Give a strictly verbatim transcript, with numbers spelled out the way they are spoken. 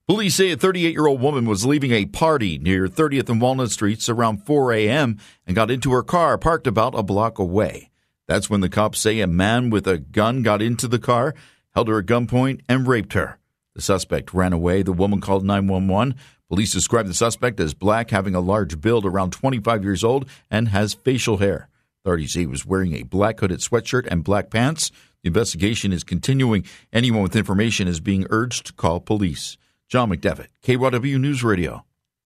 Police say a thirty-eight-year-old woman was leaving a party near thirtieth and Walnut Streets around four a.m. and got into her car parked about a block away. That's when the cops say a man with a gun got into the car, held her at gunpoint, and raped her. The suspect ran away. The woman called nine one one. Police describe the suspect as black, having a large build, around twenty-five years old, and has facial hair. Authorities say he was wearing a black hooded sweatshirt and black pants. The investigation is continuing. Anyone with information is being urged to call police. John McDevitt, K Y W News Radio.